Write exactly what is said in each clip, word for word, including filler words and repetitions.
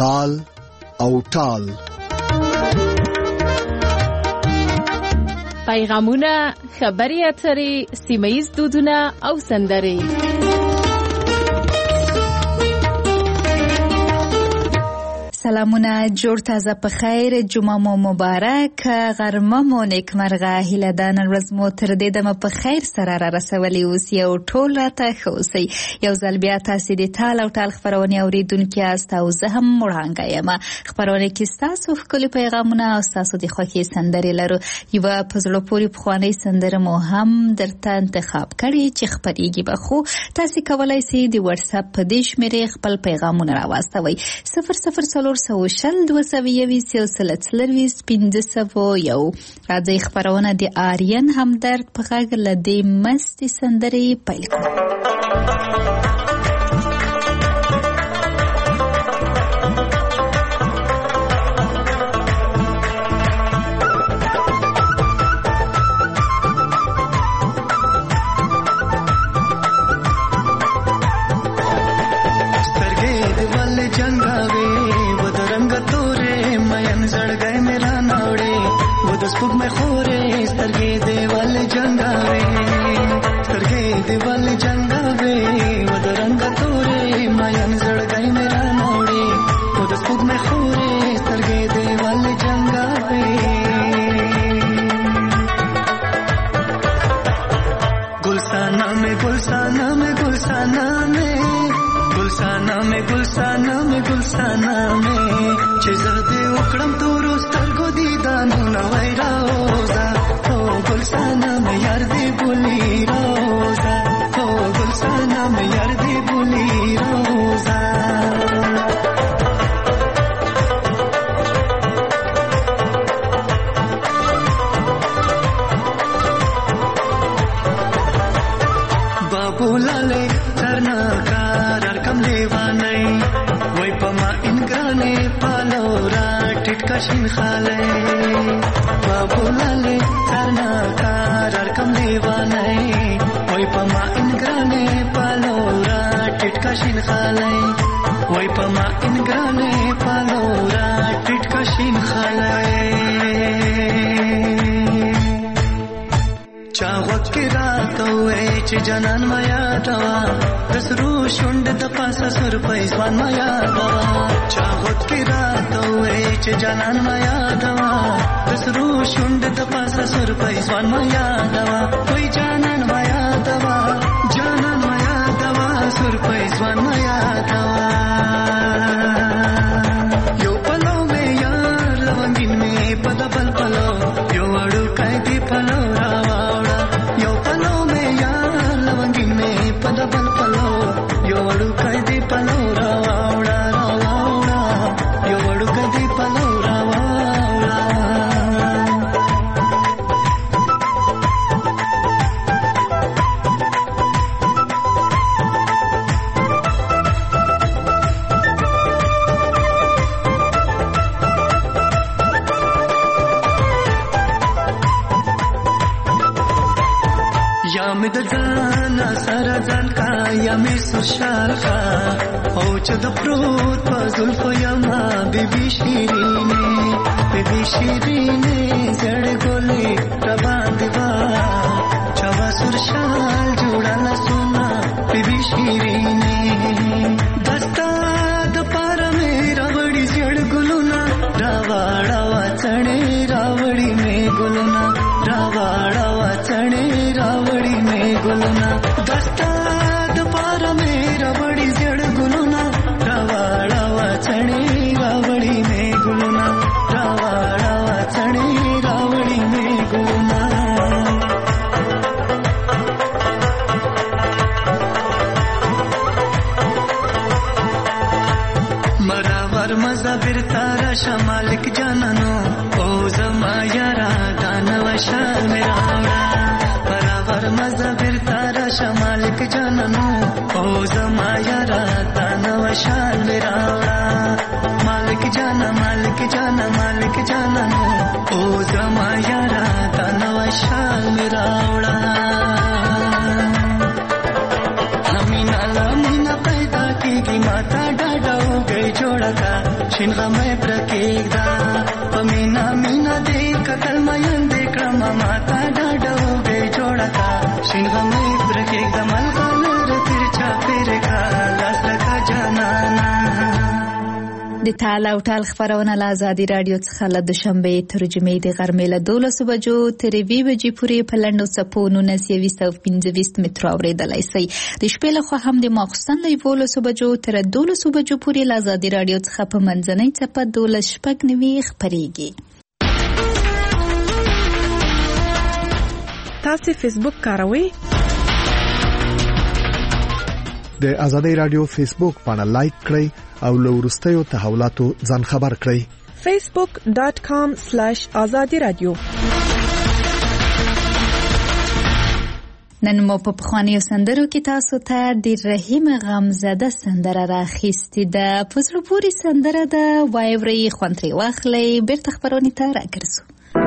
تال او ټال. پیغامونه، خبري اترې، سیمه‌ییز دودونه او سندرې. سلامونه، جوړ تازه په خیر، جمعه مو مبارک، غرمه مو نیکمرغه. هیله ده نن ورځ مو تر دې دمه په خیر سره را رسولي اوس. یو ټول راته ښه اوسئ. یو ځل بیا تاسې د تال او ټال خپرونې اورېدونکي یاست او زه هم وړانګه یم. خپرونې کې ستاسو ښکلي پیغامونه او ستاسو د خوښې سندرې لرو. یوه په زړه پورې پخوانۍ سندره مو هم درته انتخاب کړې چې خپرېږي به، خو تاسې کولی سئ د وټساپ په دې شمېرې خپل پیغامونه راواستوئ. صفر صفر څلور سوه شل دوه سوه یویشت یو سل څلرویشت پنځه سوه یو. راځئ خپرونه د آریان همدرد په غږ له دې مستې سندرې پیل کړو. स्पुग में खोरे सरगे देवल जंगावे, सरगे देवल जंगावे, वद रंग तोरे मायन जड़ गई मेरा नौड़े, वद स्पुग में खोरे सरगे देवल जंगावे. गुलसाना में गुलसाना में गुलसाना में गुलसाना में गुलसाना में गुलसाना में चिज़दे उकड़म तो रोस्तर को दीदानो नवाई रोजा. ओ गुलसाना में यार दे बोली रोजा, ओ गुलसाना में यार दे बोली रोजा. बाबू लाले करना कार कमलेवा नहीं वही पमा इनग्राने पालोरा टिटकाशिन खाले. बाबू लाले करना कार कमलेवा नहीं वही पमा इनग्राने पालोरा टिटकाशिन खाले, वही पमा इनग्राने पालोरा टिटकाशिन खाले. चावत की रात हुए ची जनन माया दवा दसरू शुंड दपासा सुर पैसवान माया दवा. चावत की रात हुए ची जनन माया दवा दसरू शुंड दपासा सुर पैसवान माया दवा. कोई जानन माया दवा, जानन माया दवा, सुर पैसवान माया दवा. यो पलो में यार लवंगिन में पदा पल पलो, यो अड़ू कैदी पलो रावा. पदा पल पलो यो वड़ू कैदी पलो रावावड़ा रावावड़ा, यो वड़ू कैदी पलो रावावड़ा. या में दजाना सारा जान का या में सुशाल का औच द प्रोत पजुल्फ यमा बीबी शीरीने, बीबी शीरीने जड़ गोले रबा दिवा चवा सुरशाल जोड़ा न सुना बीबी शीरीने. दस्ता द पारा में रावड़ी जड़ गुलुना रावाड़ावा चढ़े रावड़ी में गुलुना, रावाड़ावा चढ़े रावड़ी में गुलना. दस्ता दोबारा में रावड़ी जड़ गुलना, रावाड़ावा चढ़े रावड़ी में गुलना, रावाड़ावा चढ़े रावड़ी में गुलना. मरावर मजा बिरतारा शमालिक जाननो ओ जमा यारा दानव शाल मेरा. बराबर मजा बिरतारा शमालिक जाननो ओ जमा यारा दानव शाल मेरा. मालिक जाना मालिक जाना मालिक जाननो ओ जमा यारा दानव शाल मेरा. हमीना लामीना पैदा की माता डाडा हो गई जोड़ा का شین غمې پر کېږدا پمینا مینا دې کتل مېن دې کړم ماتا ډاډو به جوړا کا شین غمې پر کېږدا ملګر تیر چا پیر کا لاس کا جانانا د تعال او ټال خبرونه له ازادي رادیو څخه له دوشنبه ترجمه د غرمې له دولسو بجو تر وی بجې پورې په لنډو څپو نولس یویشت او پنځه ویشت مترو اورېدلی شئ. د شپې لخوا هم د ماخوستن له یولسو بجو تر دولسو بجو پورې له ازادي رادیو څخه په منځنۍ څپه دولس شپږ نوي خپرېږي. تاسو فیسبوک کاروئ؟ د ازادي رادیو فیسبوک باندې لایک کړئ او له وروستیو تحولاتو ځان خبر کړئ. facebook dot com slash azadi radio. نن مو په پخوانیو سندرو کې تاسو ته د رحیم غمزده سندره راخیستې ده. په زړه پورې سندره ده. وایورئ، خوند ترې واخلئ. بیرته خپرونې ته راګرځو.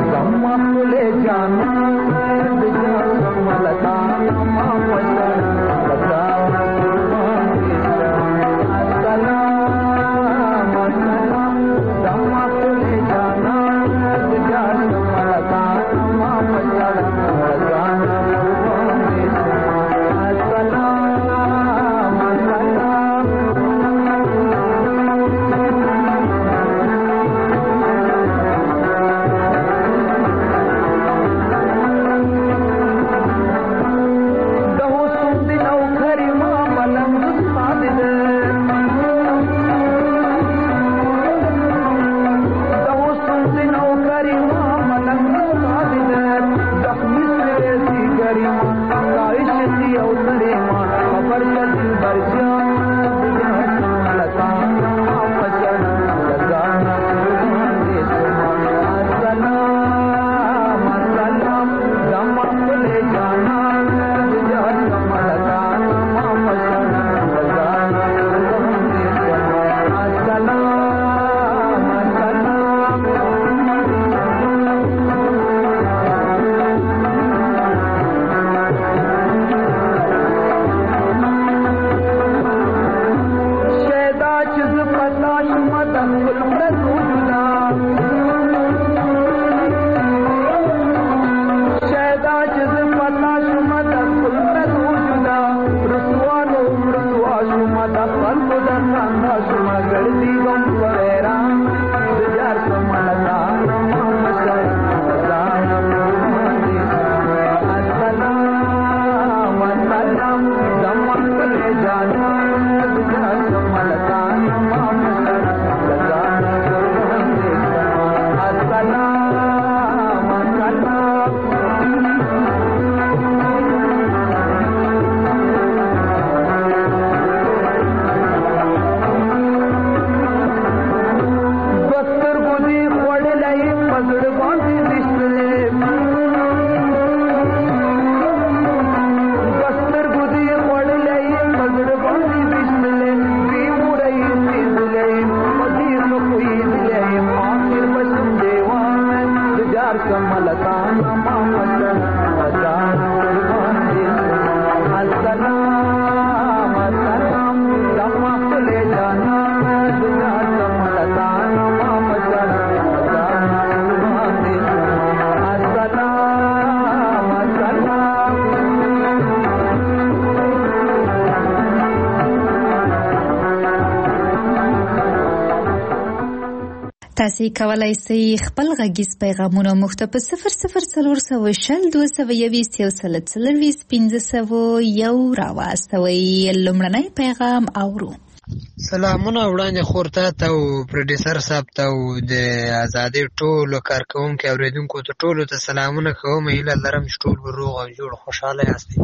تاسو کولای شئ خپل غږیز پیغامونه موږ ته په صفر صفر څلور سوه شل دوه سوه یویشت یو سل څلرویشت پنځه سوه یو راواستوئ. لومړنی پیغام اورو. سلامونه وړاندې خورته ته او پروډوسر صاحب ته او د ازادي ټولو کارکوونکو اوریدونکو ته ټولو ته سلامونه کوم. هیله لرم چې ټول روغ او جوړ خوشاله یاستئ.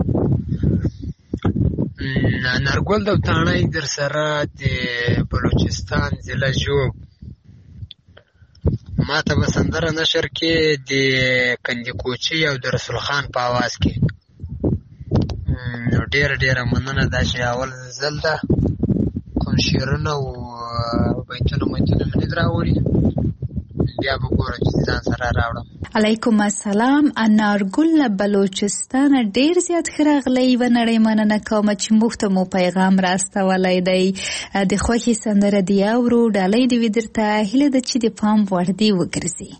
نارګل د تانای در سره د بلوچستان ضلع جوب ما ته به سندره نشر کې د کندي کوچي او د رسول خان په आवाज کې. نو ډېر ډېر مننه. دا چې اول ځل ده کوم شعرونه او بیتونه میتونه مې راوړي. بیا به ګوره چې ځان سره راوړم. علیکم السلام. انارګل بلوچستان ډیر زیات خراغلی و نړۍ مننه کوم چې موږ ته مو پیغام راستولی دی. د خوښي سندره دی اورو ډالۍ دی ودرته هیله ده چې د پام وړ دی وګرځي.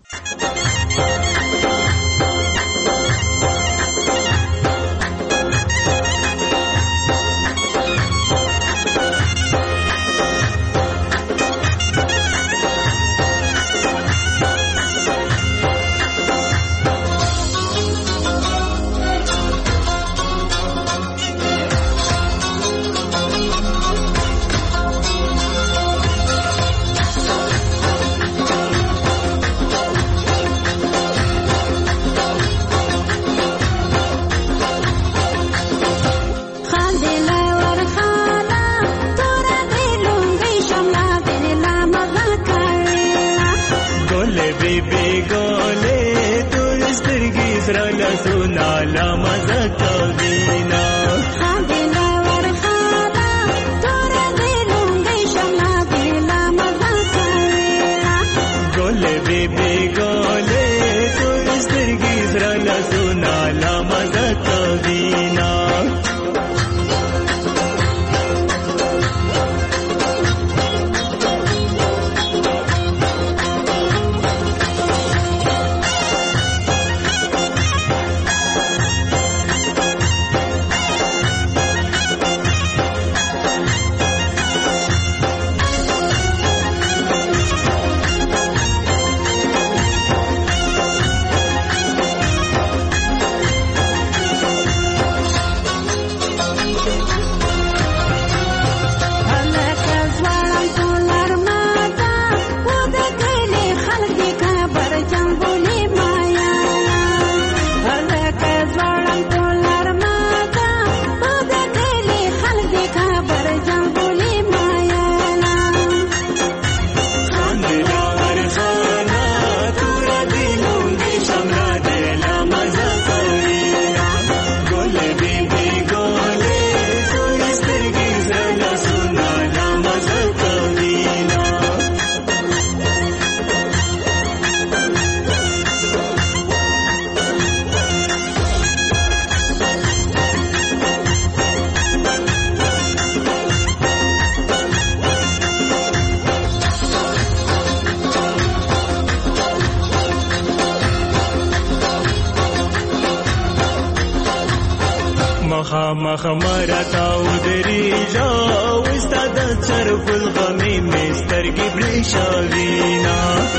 مخ مرتاو دریجا وستاد چرف الغمی مسترگی بریشاوینا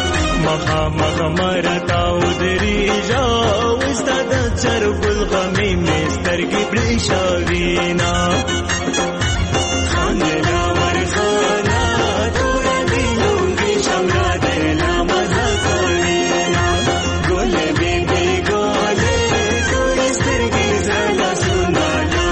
مخ مخ مرتاو دریجا وستاد چرف الغمی مسترگی بریشاوینا خاندلا ورخانا تور دیلونگی شمرا دیلا مزا کوینا گل بی بی گوله تور استرگی زلا سونا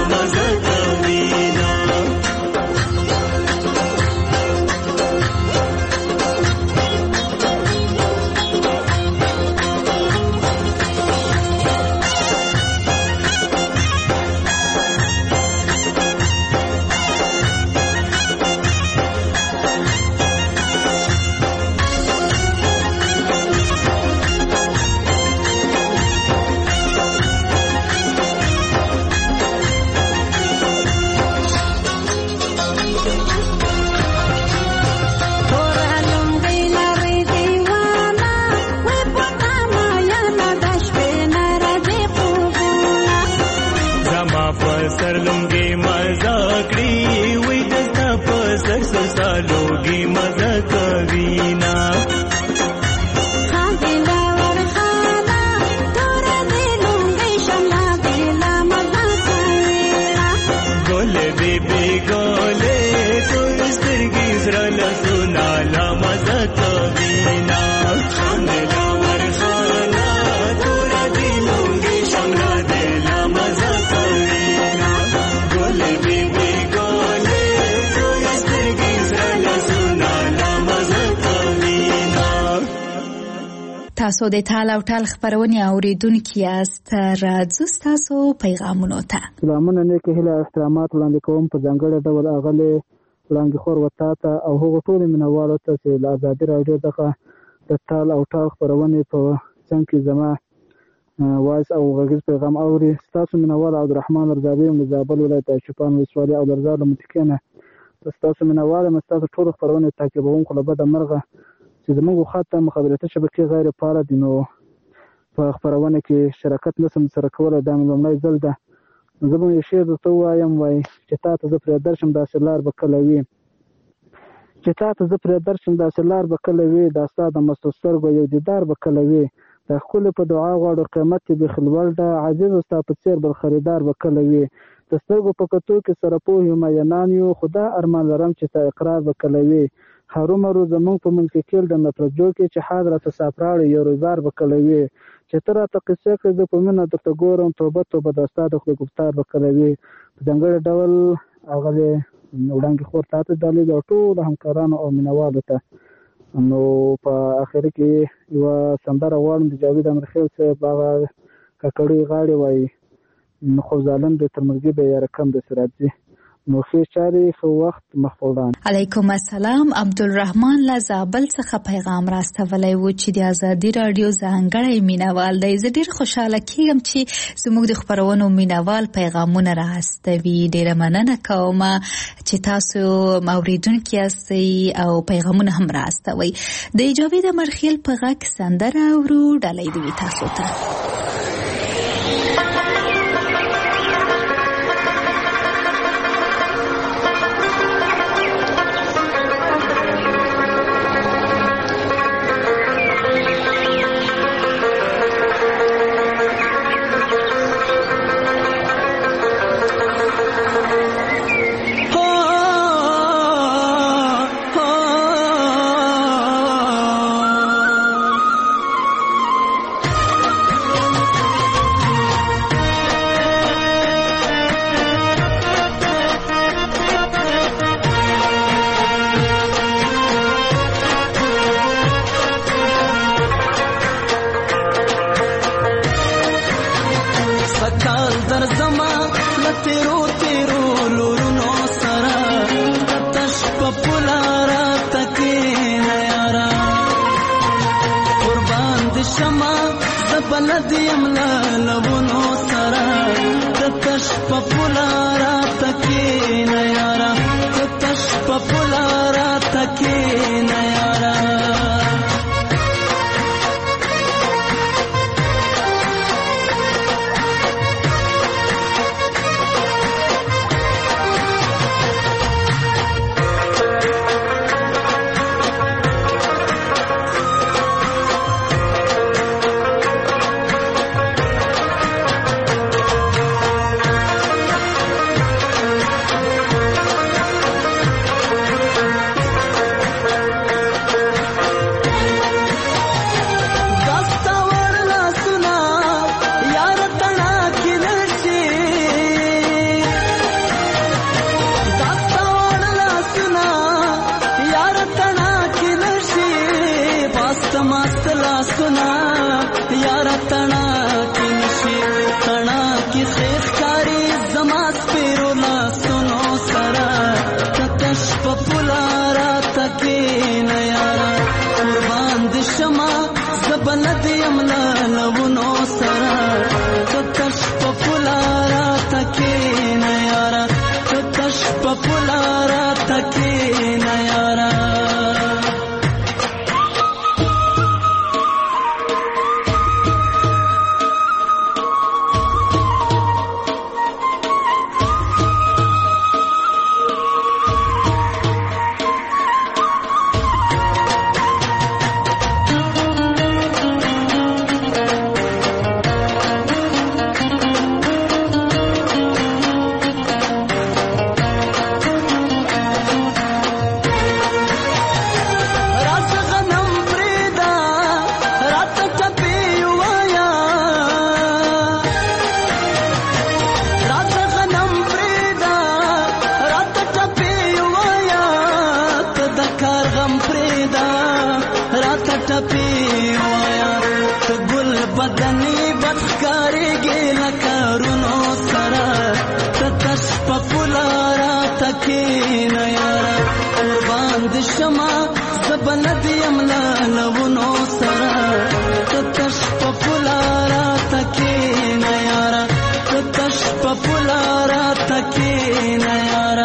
تاسو د ټال او ټال خبرونه اوریدونکو یاست. راځو تاسو پیغامونو ته. سلامونه نیک هیله احترامات وړاندې کوم په ځانګړي ډول اغله لانګي خور وتا ته او هغه ټول منوالو ته چې د ازادي راډیو څخه د تال او ټال خپرونې په څنګ کې زما وایس او غږیز پیغام اوري. ستاسو مینوال عبدالرحمن رضاوي یم له زابل ولایت چوپان ولسوالۍ او لرزار له متکې نه. ستاسو مینوال یم، ستاسو ټولو خپرونې تعقیبوونکو له بده مرغه چې زموږ خط ته مخابراتي شبکې غیر فعاله دي، نو په خپرونه کې شراکت نشم سره کولی. دا مې لومړی ځل ده. زه به یو شعر درته ووایم، وایي چې تا ته زه پرې درشم داسې لار به کله وي، چې تا ته زه پرې درشم داسې لار به کله وي، دا ستا د مستو سترګو یو دیدار به کله وي، دا ښکلې په دعا غواړو قیمت یې بیخي لوړ ده، عزیزه ستا په څېر بل خریدار به کله وي، د سترګو په کتو کې سره پوه یو مینان یو، خو دا ارمان لرم چې ستا اقرار به کله وي، هرومرو زموږ په منځ کې کیل د مترجو کې چې حاد راته ساپراړی یو روزګار به کله وي، چې ته راته قصې کړې زه په مینه درته ګورم، توبه توبه دا ستا د خدای ګفتار به کله وي. په ځانګړي ډول هغه وړاندې خور ته ته ډالۍ او ټولو همکارانو او مینوالو ته. نو په اخر کې یوه سندره غواړم د جاوید امرخیل صاحب، هغه ککړې غاړې وایي نو خو ظالم دی تر مرګي به یاره کم داسې راځي. نو ښې چارې ښه وخت مخفوضان. علیکم السلام. عبدالرحمن له زابل څخه پیغام راستولی و چې د ازادي راډیو ځانګړی مینوال دی. زه ډېر خوشحاله کېږم چې زموږ د خپرونو مینوال پیغامونه راستوي. ډېره مننه کوم چې تاسو اوریدونکي یاستئ او پیغامونه هم راستوئ. د جاوید امرخیل په غږ سندره اورو، ډالۍ دې وي تاسو ته. زبلد یملا لونو سرا تتش پپولارا تکین یارا تتش پپولارا تکین یارا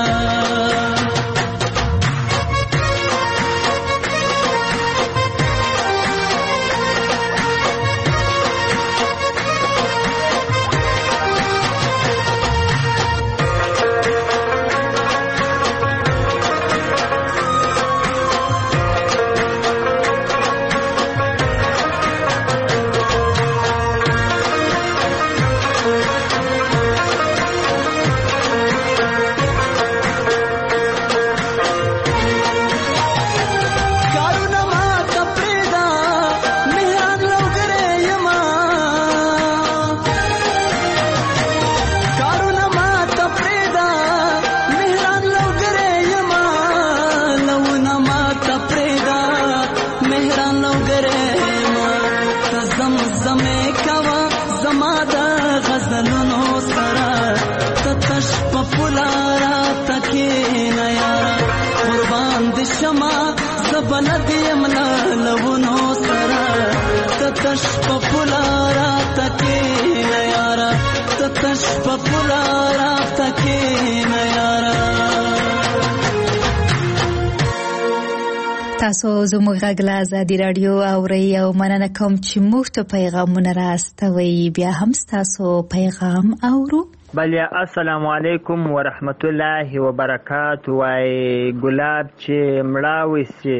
تاسو زموږ غږ له ازادي راډیو اورئ او مننه کوم چې موږ ته پیغامونه راستوئ. بیا هم ستاسو پیغام اورو. بله السلام علیکم ورحمت الله وبرکاته. وای ګلاب چې مړاوي سي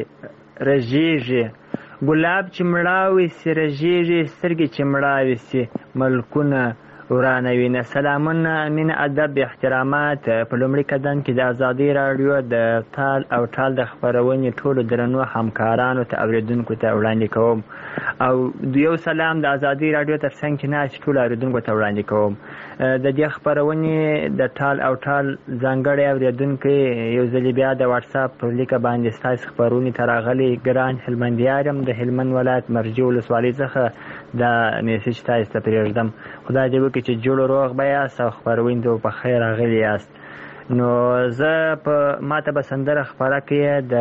رژیږي، ګلاب چې مړاوي سي رژیږي، سترګې چې مړاوي سي ملکونه ورانوینه. سلامونه، مینه، ادب، احترامات. په لومړي قدم کې د ازادي راډیو د تال او ټال د خپرونې ټولو درنو همکارانو ته اوریدونکو ته وړاندې کوم، او یو سلام د ازادي راډیو تر څنګ چې ناست ټولو اوریدونکو ته وړاندې کوم. د دې خپرونې د ټال او ټال ځانګړی اوریدونکی یو ځل بیا د واتساپ پر لیکه باندې ستاسو خپرونې ته راغلی ګران هلمندیار یم، د هلمند ولایت مرجع ولسوالۍ څخه دا میسج تاسو ته پرېږدم. خدای دې وکړي چې جوړ روغ به یاست او خپرونې ته په خیر راغلي یاست. نو زه په ماته به سندره خپره کړې د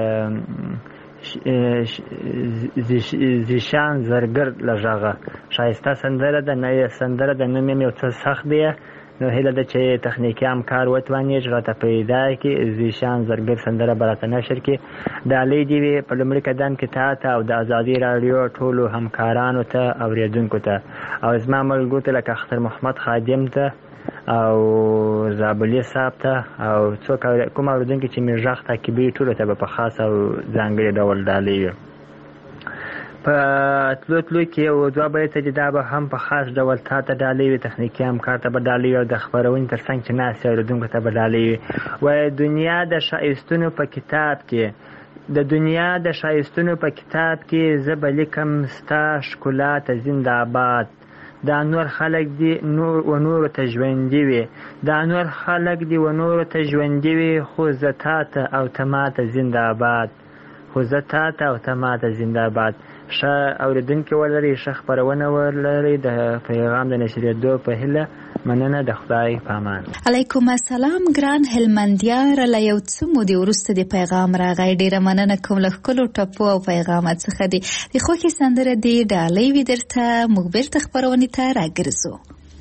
زیشان زرګر له غږه. ښایسته سندره ده، نه سندره ده، نوم یې یو څه سخت دی. نو هیله ده چې تخنیکي همکار وتوانېږي راته پیدا کړي. زیشان زرګر سندره به راته نشر کړي. ډالۍ دې وي په لومړي قدم کې تا ته او د ازادي راډیو ټولو همکارانو ته اورېدونکو ته، او زما ملګرو ته لکه اختر محمد خادم ته او زابلي صاحب ته او څوک کوم اورېدونکي چې مې غږ تعقیبوي ټولو ته به په خاص او ځانګړي ډول ډالۍ وي. په تلو تلو کې یو دوه بیته دي، دا به هم په خاص ډول تا ته ډالۍ وي، تخنیکي همکار ته به ډالۍ وي، او د خپرونې تر څنګ چې ناست اورېدونکو ته به ډالۍ وي. وایي دنیا د ښایستونو په کتاب کې، د دنیا د ښایستونو په کتاب کې زه به لیکم ستا ښکلا ته زنده‌باد. دا نور خلق دی نور و نور ته ژوندي وي، دا نور خلق دی و نور ته ژوندي وي، خو زه تا ته او ته ما ته زنده‌باد، خو زه تا ته او ته ما ته زنده‌باد. ښه اورېدونکي ولرئ، ښه خپرونه ولرئ. د پیغام د نشرېدو په هیله مننه. د خدای په امان. علیکم السلام ګران هلمندیار. له یو څه مودې وروسته د پیغام راغی. ډېره مننه کوم له ښکلو ټپو او پیغامات څخه دي. د خوښې سندره دې ډالۍ وي درته. موږ بېرته خپرونې ته راګرځو.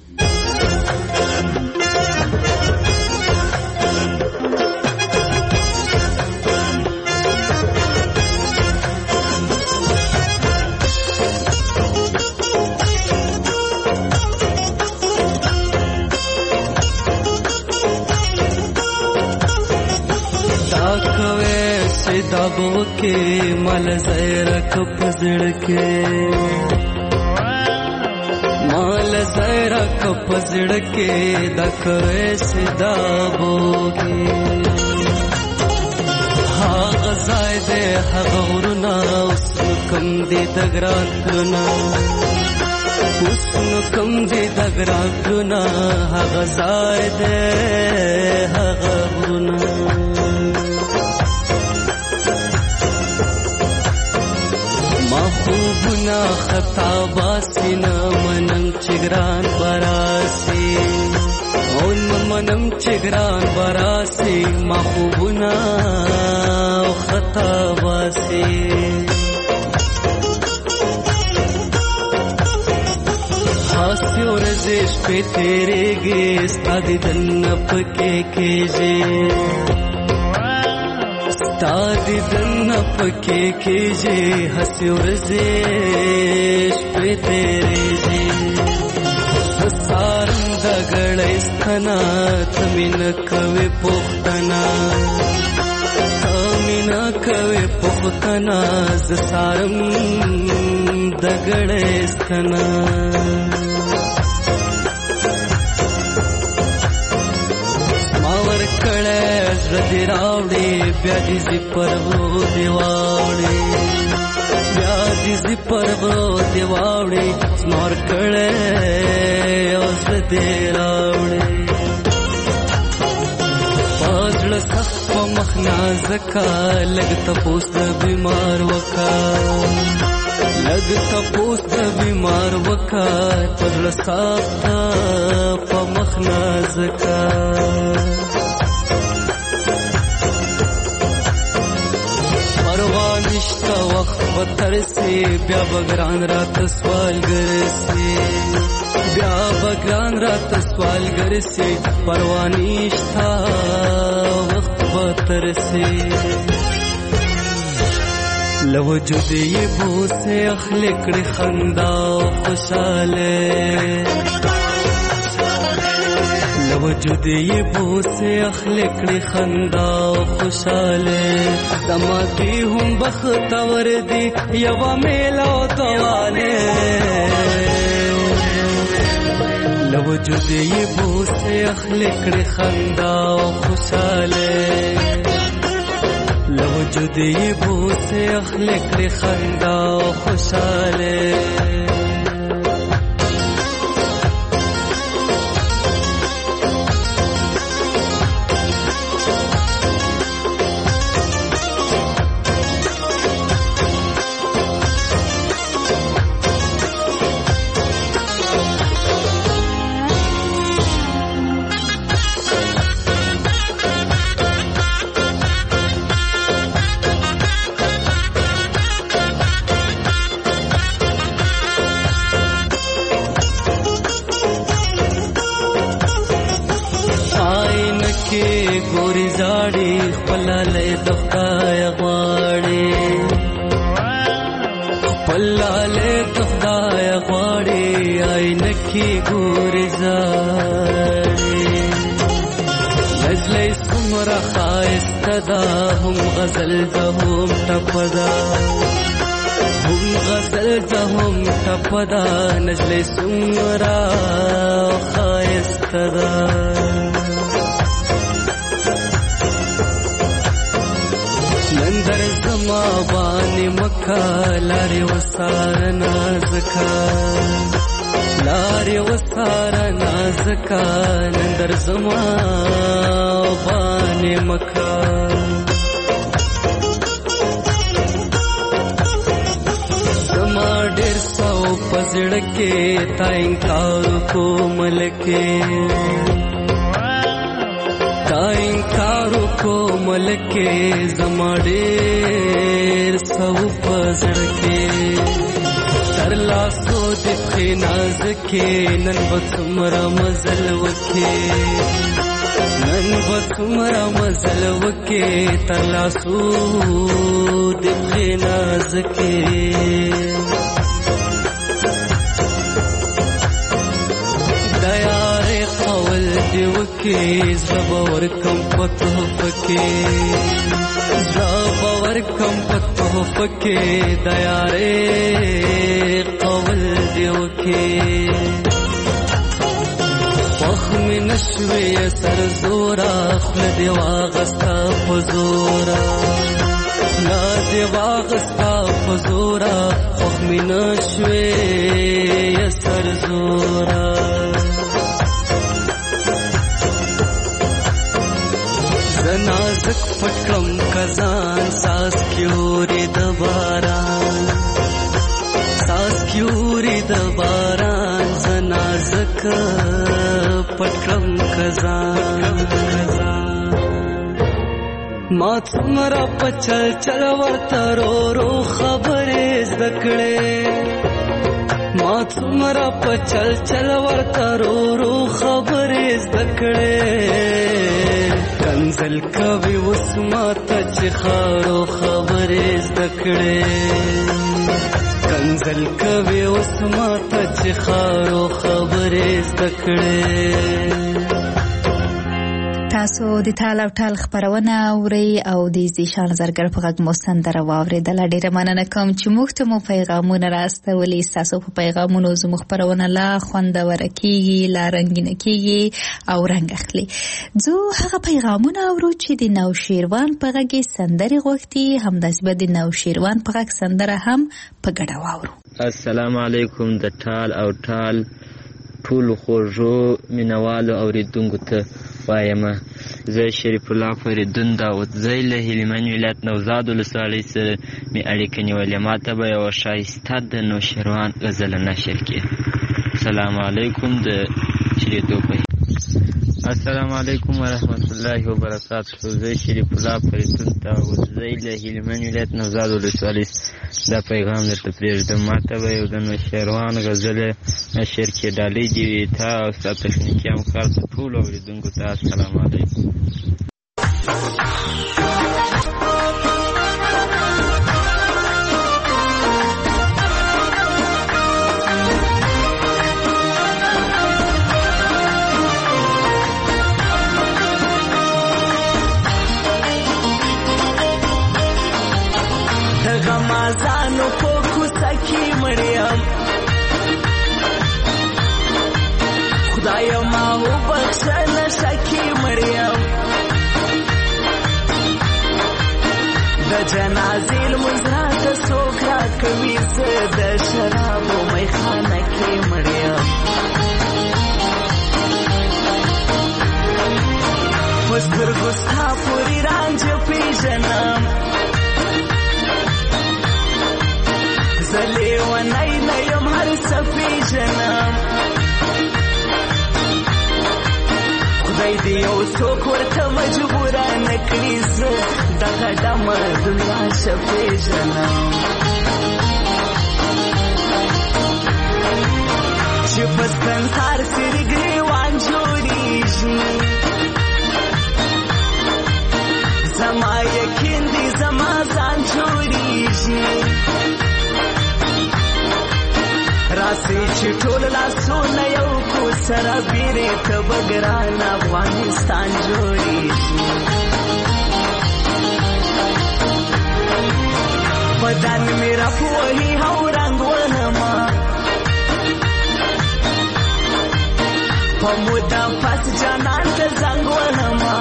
دابو کې مال زیرک پزړ کې مال زیرک پزړ کې دکوي سدابو کې ها غزای دې هغورنا اوس کم دې دګران کړنا اوس کم دې دګران کړنا ها غزای دې هغورنا محبوبنا خطا باسینا منم چگران براسی اون منم چگران براسی محبوبنا خطا باسی سي خاصی ورځې شپې تیرېږي ستا دیدن نه پکې کېږي ستا دیدن نه پکې کېږي هسې ورځې شپې تیرېږي سارم د ګړۍ ستنه ته مې نه کوې پوښتنه ته مې نه کوې پوښتنه زه سارم د ګړۍ ستنه ما ورکړی زړه دې راوړې بیا دې زی پرغو دې واوړې بیا دې زی پرغو دې واوړې ما ورکړی او زړه دې راوړې په زړه سخت په مخ نازکه لږ تپوس د بیمار وکه لږ تپوس د بیمار وکه په زړه سخت په مخ نازکه پروا نشته وخت به ترسي بیا به ګران راته سوالګر سي بیا به ګران راته سوالګر سي پروا نشته وخت به ترسي له وجود یې بوسې اخلي کړې خندا او خوشاله له وجود یې بوسې اخلي کړې خندا او خوشاله زما دې هم بختور دي یوه میله او دواله له وجود یې بوسې اخلي کړې خندا او خوشاله له وجود یې بوسې اخلي کړې خندا او خوشاله ګوري زاړي خپل له د خدای غواړي خپل له د خدای غواړي عین کې ګوري زاړي نجلې څومره ښایسته ده هم غزل ده هم ټپه ده هم غزل ده هم ټپه ده نجلې څومره ښایسته ده نندر زما بانی مکا لاری وسار نازکا لاری وسار نازکا نندر زما بانی مکا زما ډیر سو پزړکه تا انکار کو ملکه تا انکار کو ملکه زما ډیر سو پزړکه تر لاسو د نازکه نن بڅمرا مزل وکه نن بڅمرا مزل وکه تر لاسو د نازکه دیوکی زبور کم پتو پکے زبور کم پتو پکے دیارے قول دیوکی وخم نشوی سر زورا خل دیواغستا پزورا لا دیواغستا پزورا وخم نشوی سر زورا نازک پټکم کزان ساس کیوري د باران ساس کیوري د باران زنازک پټکم کزان ما څومره په چل چل ورته رو رو خبرې زده کړې ما څومره په چل چل ورته رو رو خبرې زده کړې کنځل کوي اوس ماته چې خاړو خبرې زده کړې کنځل کوي اوس ماته چې خاړو خبرې زده کړې تاسو د تال او ټال خبرونه اورئ او د زیشان زرګر په غږ مو سندره واورېدله. ډېره مننه کوم چې موږ ته مو پیغامونه راستولي. ستاسو په پیغامونو زموږ خپرونه لا خوندوره کېږي، لا رنګینه کېږي او رنګ اخلي. زه هغه پیغامونه اورو چې د نوشیروان په غږ یې سندرې غوښتي، همداسې به د نوشیروان په غږ سندره هم په ګډه واورو. السلام علیکم د ټال او ټال ټولو خوږو مینوالو اورېدونکو ته وایم. زه شریف الله فریدون داودزی له هلمند ولایت نوزاد ولسوالۍ سره مې اړیکه نیولې. ما ته به یوه ښایسته د نوشیروان غزله نشر کړي. السلام علیکم د چلیدو په السلام علیکم ورحمت الله وبرکاته. زه شریف الله فریدون داودزی له هلمند ولایت نوزاد ولسوالۍ دا پیغام درته پرېږدم. ما ته به یو د نوشیروان غزله نشر کړي. ډالۍ دې وي تا او ستا تخنیکي همکار ته ټولو اورېدونکو ته السلام علیکم. غمازانو په کوڅه کې مړیم خدایا ما وبخښه نشه کې مړیم د جنازې لمونځ راته څوک راکوي زه د شرابو میخانه کې مړیم په سترګو ستا پورې رانجه پېژنم زه لیونی نه یم هر څه پېژنم خدای دې یو څوک ورته مجبوره نه کړي زه دغه ډمه دنیا ښه پېژنم چې په سنسار سرې ګریوان جوړېږي زما یقین دې زما ځان جوړېږي راسي چې ټول لاسونه یو کو سره بیرې ته به ګران افغانستان جوړېږي بدن مې راپوهي او رنګ ونما په موده پس جانان ته زنګ ونما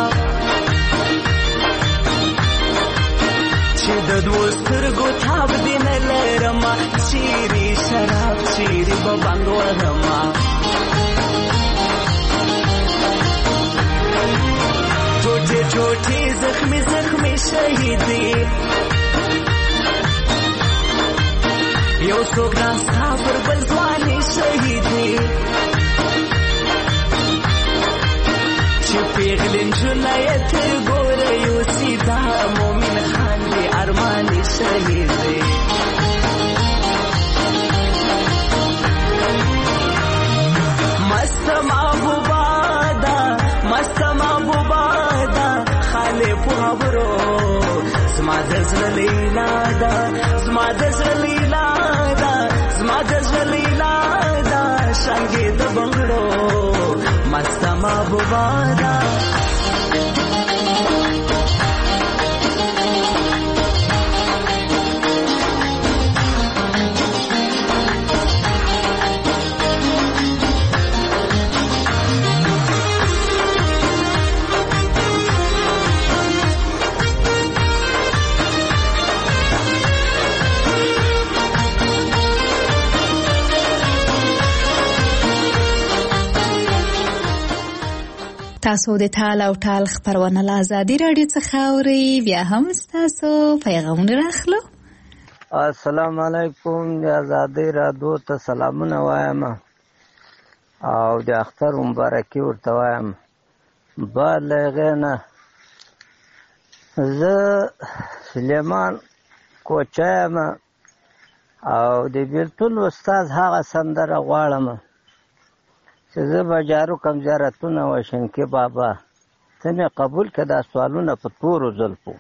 چې د دوو سترګو تاب دې نه لرمه چیرې شراب چیرې به بنګ وهمه ټوټې ټوټې زخمې زخمې شهیدې یو څوک راستا پر بل ځوانې شهیدې چې پیغلې نجونه یې تر ګوره یوسي دا مومن خان دې ارمانې شهیدې مست محبوبه ده مست محبوبه ده خالې په خبرو زما د زړه لیلا ده زما د زړه لیلا ده زما د زړه لیلا ده شانګې د بنګړو مست محبوبه ده تاسو د تال او ټال خبرونه له ازادي راډیو څخه اورئ. بیا هم تاسو پیغامونه راخلو. السلام علیکم د ازادي راډیو ته سلامونه وایم او د اختر مبارکي ورته وایم. بالغ نه زه سلیمان کوچه یم او د بیلتون استاد هغه سندره غواړم چې زه به جارو کم زیارتونه و شنکي بابا ته مې قبول که دا سوالونه په تورو زلفو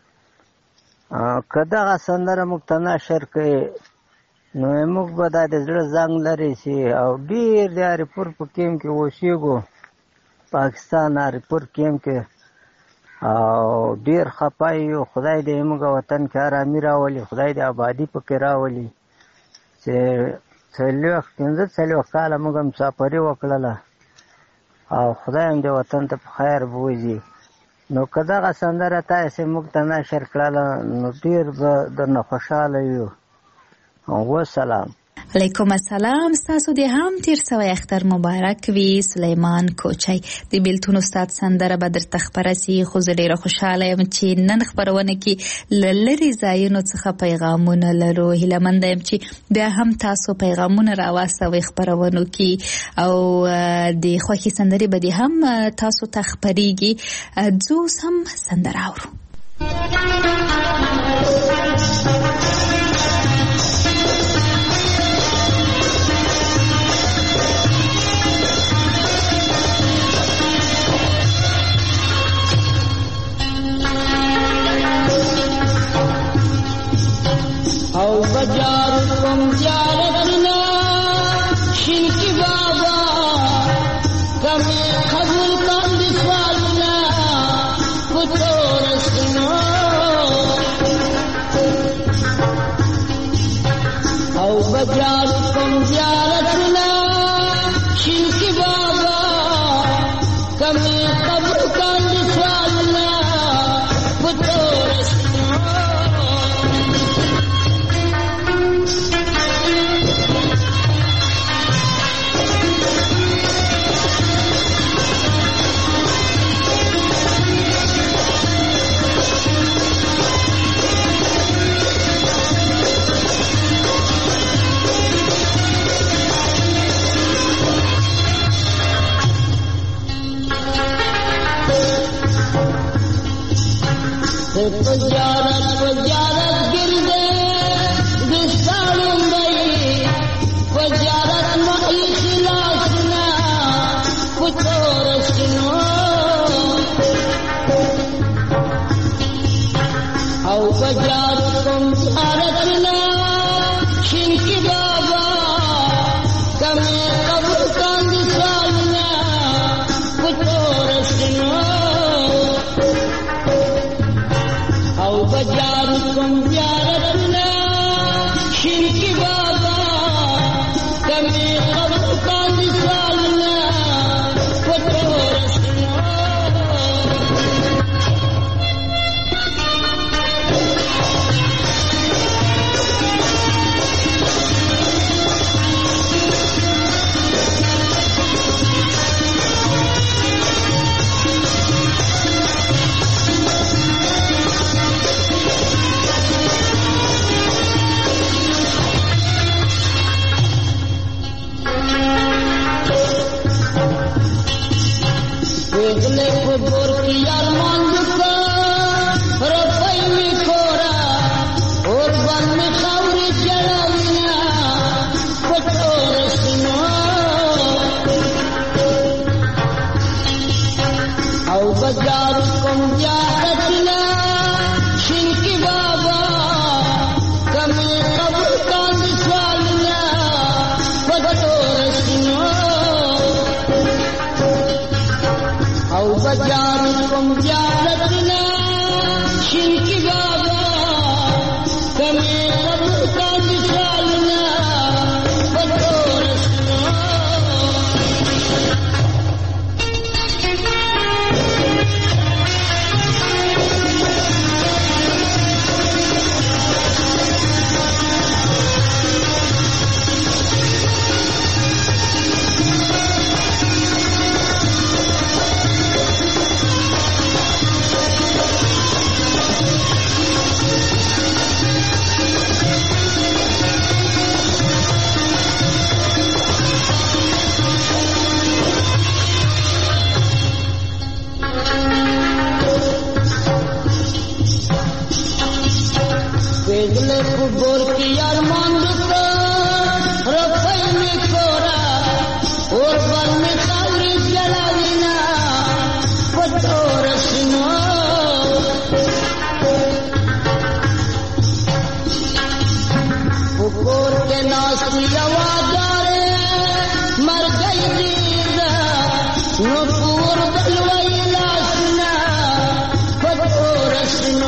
که دغه سندره موږ ته نشر کړي نو موږ به دا د زړه زنګ لرې شي او ډېر د اریپور په کیم کې اوسېږو پاکستان اریپور کیم کې او ډېر خفه یو خدای دې موږ وطن کې ارامي راولي خدای دې آبادي پکې راولي چې څلوېښت پنځه څلوېښت کاله موږ مسافري وکړله او خدای هم دې وطن ته په خیر بوځي نو که دغه سندره تاسې موږ ته نشر کړله نو ډېر به درنه خوشحاله یو وسلام. علیکم السلام. ستاسو د هم تیر سوی اختر مبارک وي سلیمان کوچی. د بیلتون استاد سندره به درته خپره سي خو زه ډېره خوشحاله یم چې نن خپرونه کې له لرې ځایونو څخه پیغامونه لرو. هیله منده یم چې بیا هم تاسو پیغامونه راواستوئ خپرونو کې او د خوښې سندرې به دې هم تاسو ته خپرېږي. ځو اوس هم سندره اورو. او بجار کم زیارتنا شنکی بابا کمی قبول کن دسوالنا کتورسنا او بجار کم زیارتنا شنکی بابا کمی قبول کن دسوالنا کتورسنا Pajarat pajarat girde disalum bayi pajarat ma ikhlasna putorasno au pajarat kum zaratna shinki baba kame qabul kan disalna putorasno بجاركم زيارتنا شنكي بابا كمي قبل كان لسالنا وتورسنا football की अरमान रुका रफाई में कोरा और बल में खावरी जलाविना पटोर सिनो फुकोर के नासी आवाज आ रहे मर गई दीदा नूपुर बलवाई लासना पटोर सिनो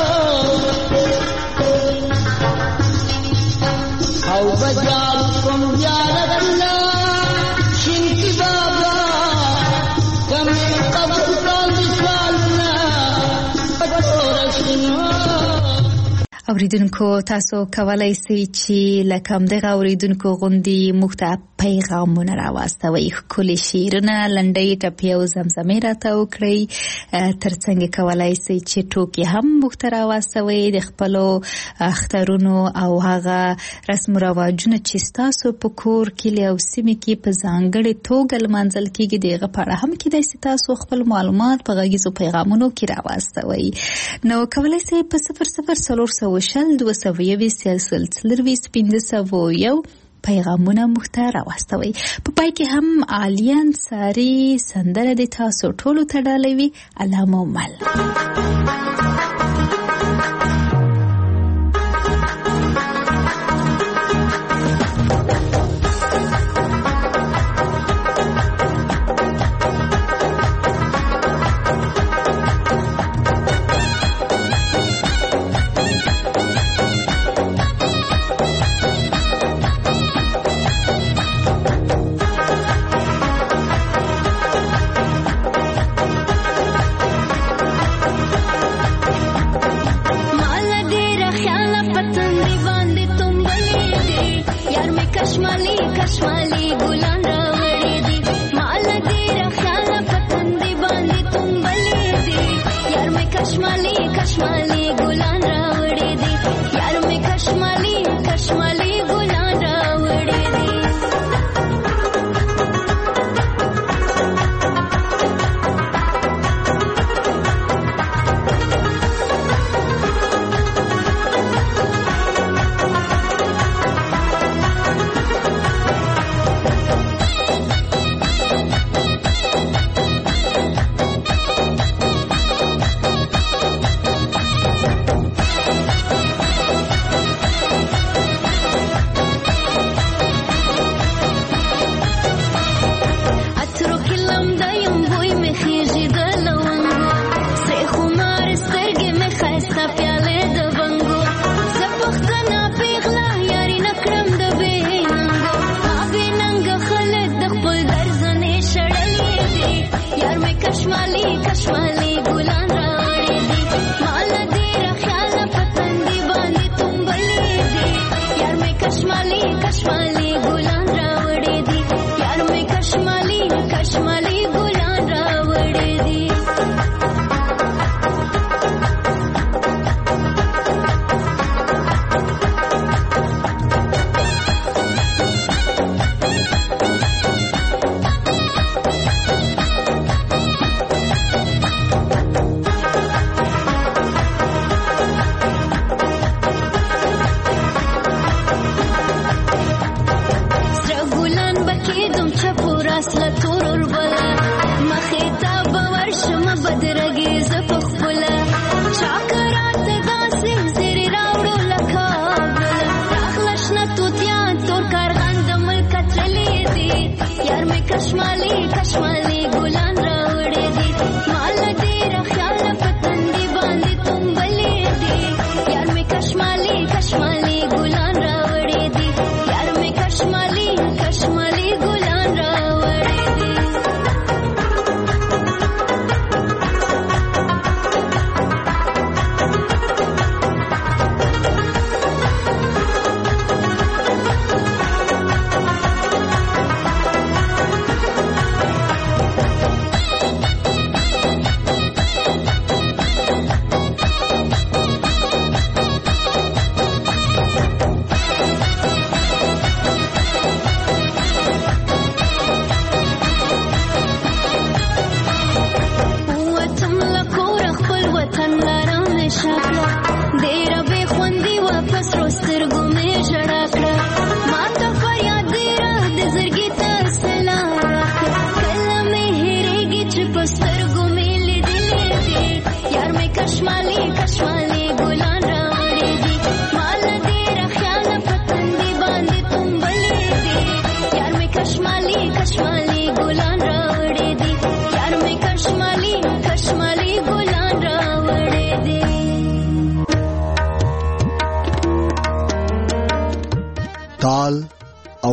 आओ बाजार तुम यारना शिंकी बाबा कमी कब्र का निशाना पटोर सिनो اوریدونکو تاسو کولای شئ چې لکه همدغه اوریدونکو غوندي موږ ته پیغامونه راواستوئ، ښکلي شعرونه، لنډۍ ټپې او زمزمې راته وکړئ. ترڅنګ کولای شئ چې ټوکې هم موږ ته راواستوئ، د خپلو اخترونو او هغه رسم و رواجونه چې ستاسو په کور کلي او سیمې کې په ځانګړې توګه لمانځل کیږي د هغه په اړه هم کیدای شي تاسو خپل معلومات په غږیزو پیغامونو کې راواستوئ. نو کولای شئ په صفر صفر څلور سوه شل دوه سوه یوویشت یو سل څلرویشت پنځه سوه یو پیغامونه موږ ته راواستوئ. په پای کې هم عالیه انصاري سندره د تاسو ټولو ته ډالوي علامه مل.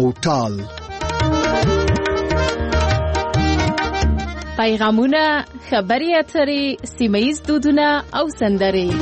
او ټال. پیغامونه، خبري اترې، سیمه‌ییز دودونه او سندرې.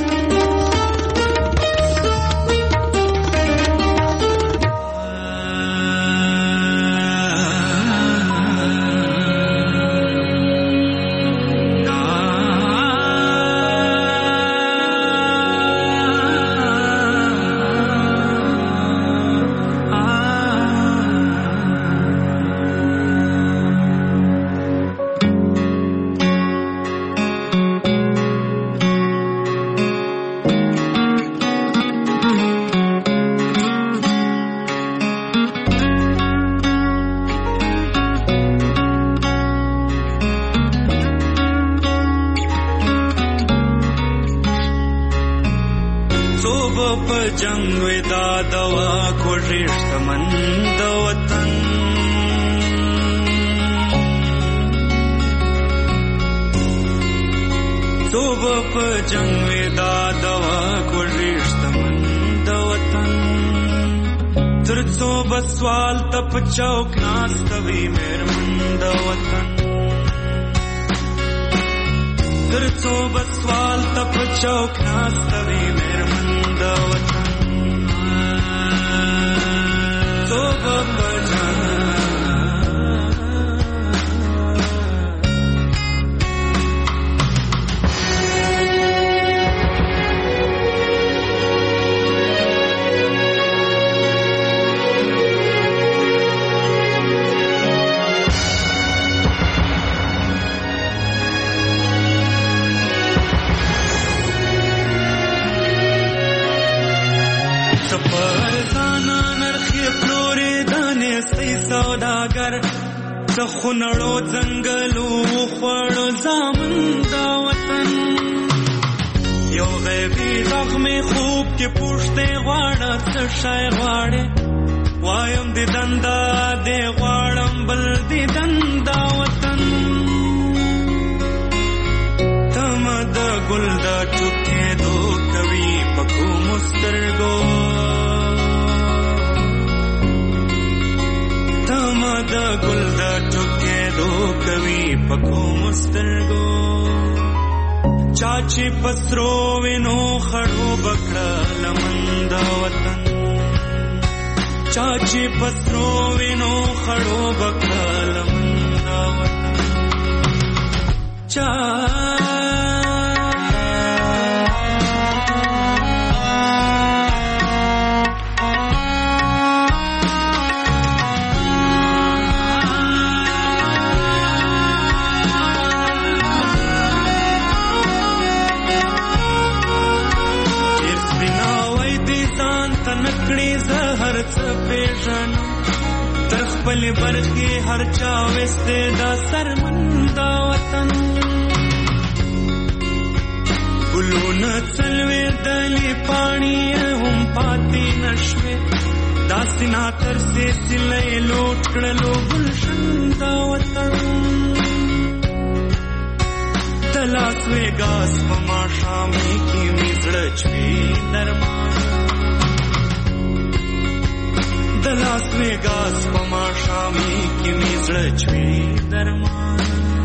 चौक नास्तवी मेरमंद वतन करचो बसवाल तप चौक नास्तवी मेरमंद वतन तो बपजा خونړو ځنګلو خوړو زامن دا وطن یو غیبي زخمې خوب کې پوښتې غواړه څه شی غواړې وایم دې دندا دې غواړم بل دې دندا وطن تم د ګل د ټوکېدو کوي په کومو سترګو تم د ګل د ټوکېدو کوي په کومو سترګو چاچی پسرو وینو خړو بکړه لمن د وطن چاچی پسرو وینو خړو بکړه لمن د وطن چا پلی برخی هر چا وسته دا سرمندا وطن ګلونه څلوي دلی پانی هم پاتې نشوي دا سینا تر سي سلې لوټ کړلو ګلشن دا وطن تلاس وېګاس په ما شامي کې مزړه چوي درمان دلاس وېګاس په ما شامي کې مزړه چوي درمان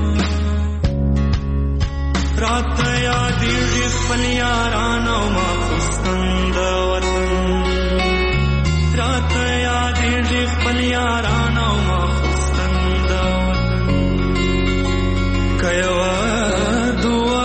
رات یادېږي خپل یاران او ماخستن د وطن رات یادېږي خپل یاران او ماخستن د وطن که یوه دعا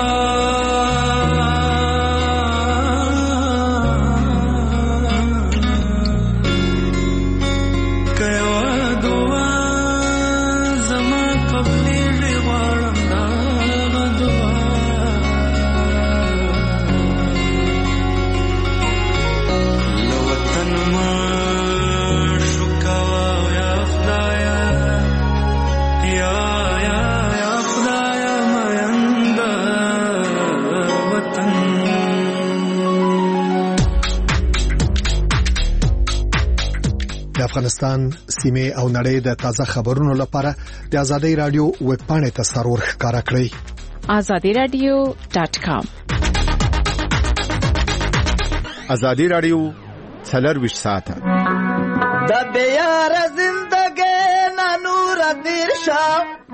افغانستان سیمه او نړۍ د تازه خبرونو لپاره د آزادۍ رادیو ویب پاڼې ته سرور ښکارا کړئ آزادی رادیو ډاټ کام. آزادی رادیو څلور ویشت ساعته د بیار زندگی نه نور تیر شا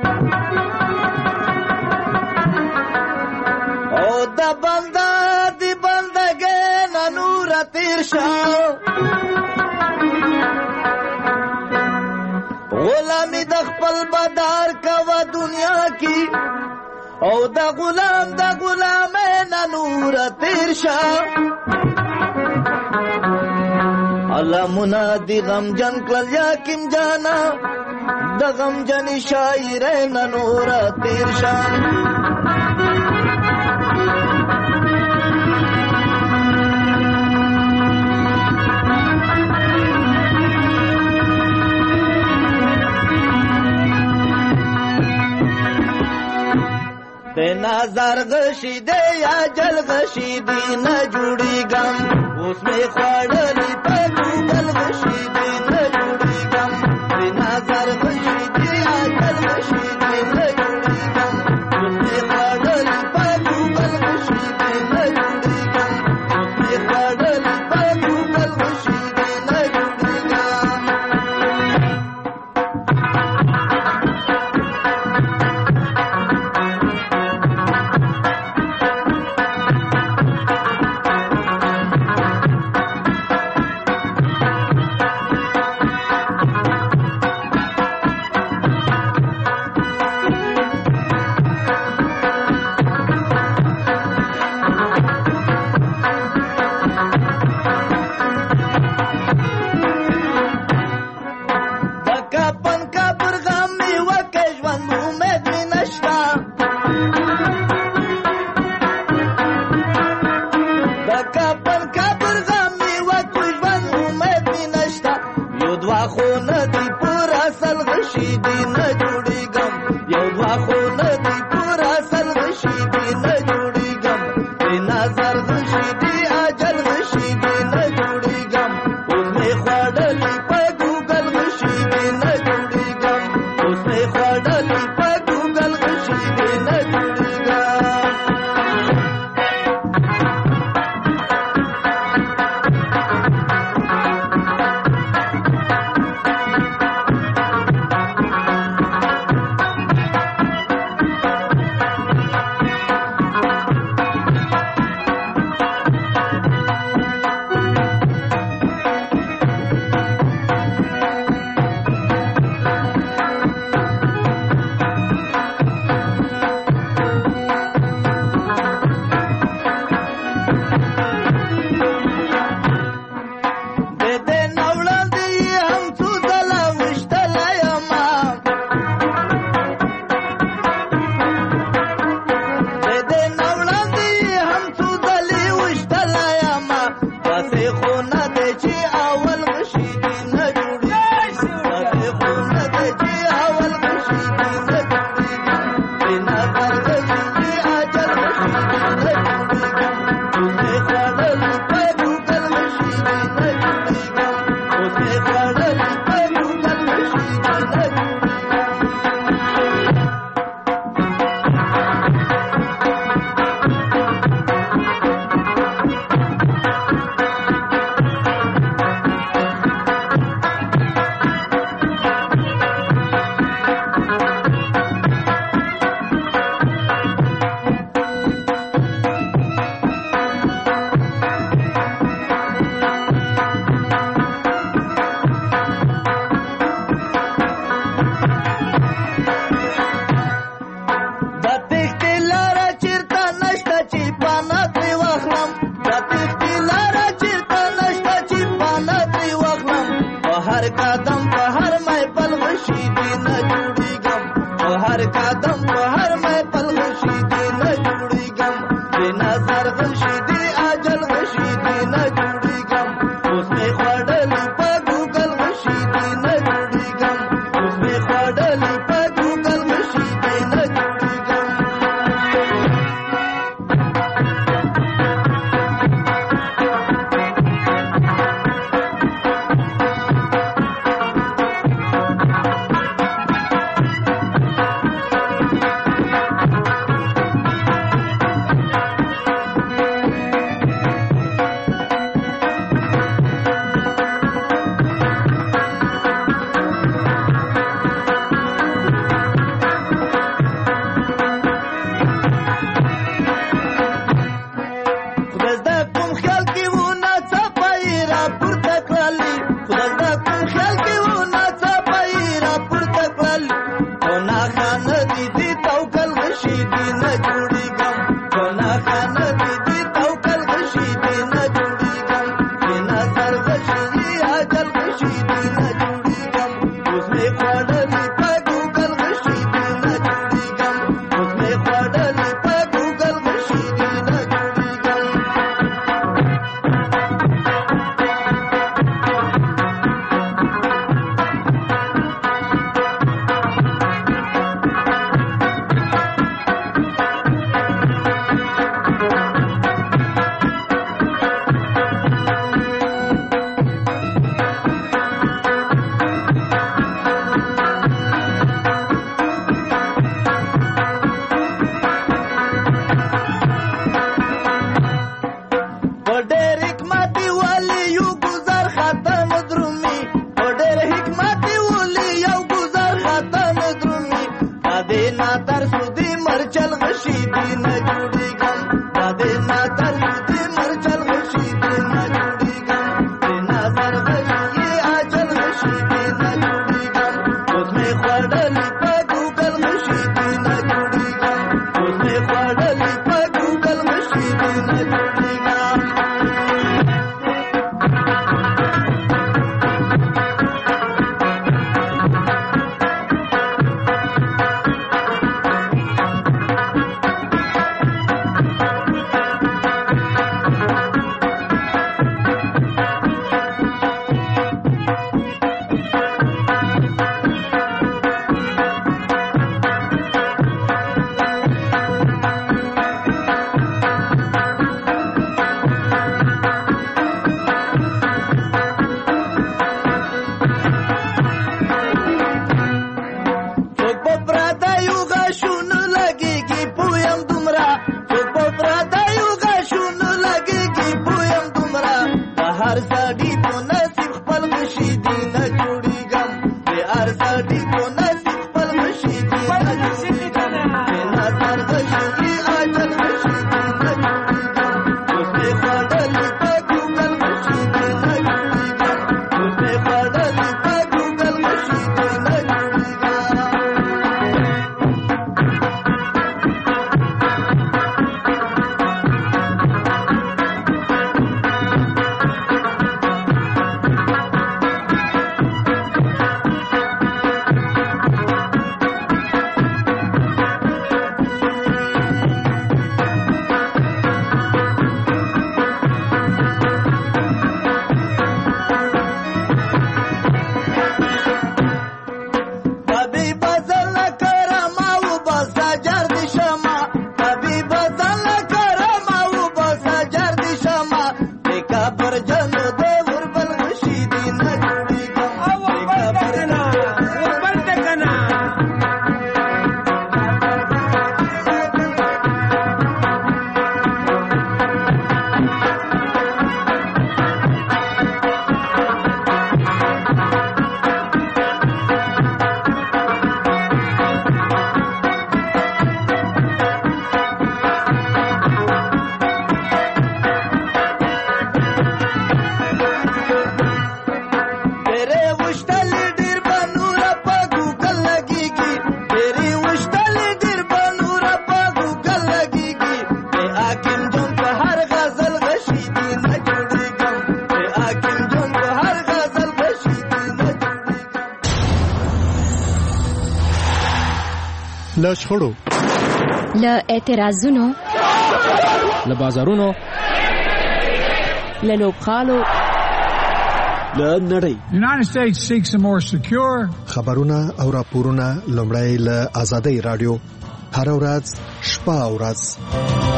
او د بنده دی بندگی نه نور تیر شا غلامی د خپل بدار کوا دنیا کی او د غلام د غلام نه نور تیر شا الله منادی غم جن کل یا کیم جانا د غم جن شاعر نه نور تیر شا نظر غشی دے یا جل غشی دی نہ جڑی گم اس میں خوڑلی پہ گوگل غشی دی نہ جڑی گم نظر غشی دے یا جل غشی دی نہ جڑی گم اس میں خوڑلی پہ گوگل غشی دی نہ جڑی گم اس میں خوڑلی پہ گوگل غشی دی نہ جڑی گم له شخړو، له اعتراضونو، له بازارونو، له لوبغالو، له نړۍ. United States seeks a more secure. خبرونه او راپورونه لومړی له آزادۍ رادیو هر ورځ شپه او ورځ